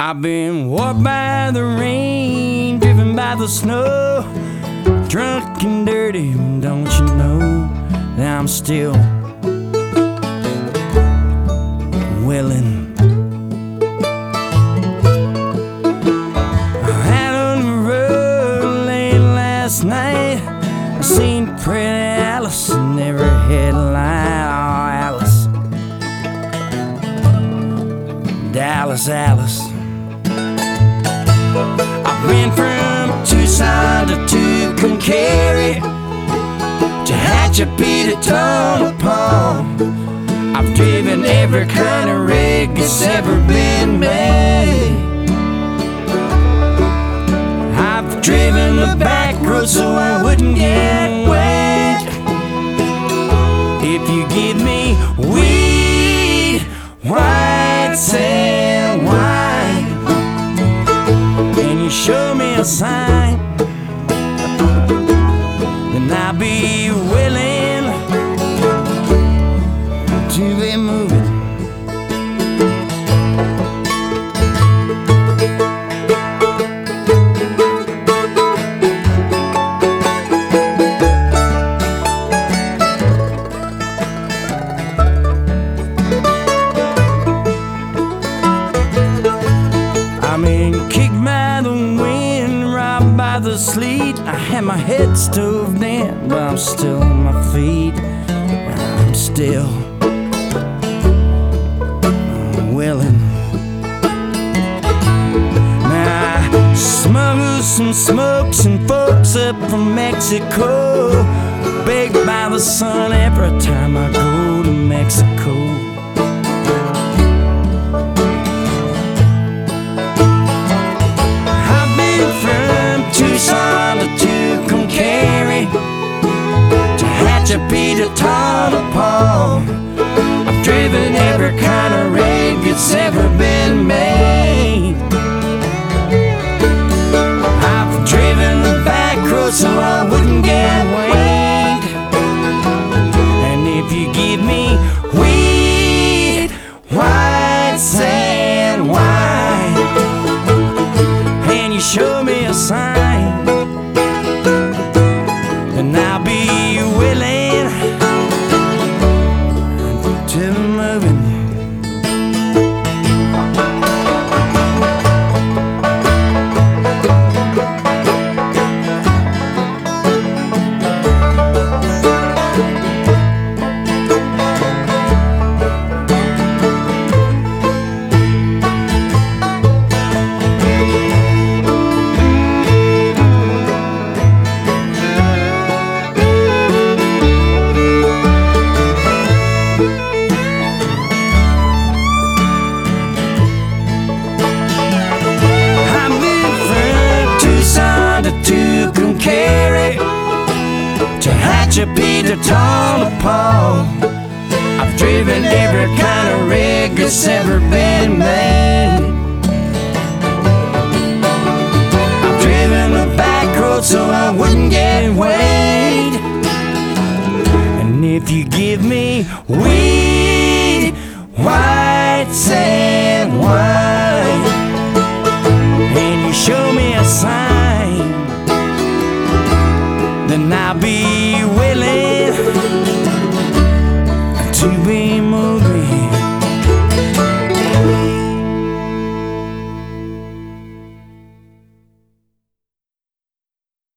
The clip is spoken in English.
I've been walked by the rain, driven by the snow, drunk and dirty, don't you know that I'm still willing. Out on the road late last night, I seen pretty Alice in every headline. Oh, Alice, Dallas, Alice. I've been from Tucson to Tucumcari, Tehachapi to Tonopah. I've driven every kind of rig that's ever been made. I've driven the back road so I wouldn't get wet. If you give me weed, white sand wine, and you show me a sign, then I'll be willing to be moving. I'm in kicked by the wind, robbed by the sleet. I had my head stoved in, but I'm still on my feet. I'm still willing. Now I smuggle some smokes and folks up from Mexico, baked by the sun every time I go to Mexico. Tucson to Tucumcari, Tehachapi to Tonopah. I've driven every kind of rig that's ever been made. I've driven the back road so I wouldn't get weighed. And if you give me weed, white sand wine, and you show me a sign, and I'll be willing to move in. Tucumcari, Tehachapi to Tonopah. I've driven every kind of rig that's ever been made.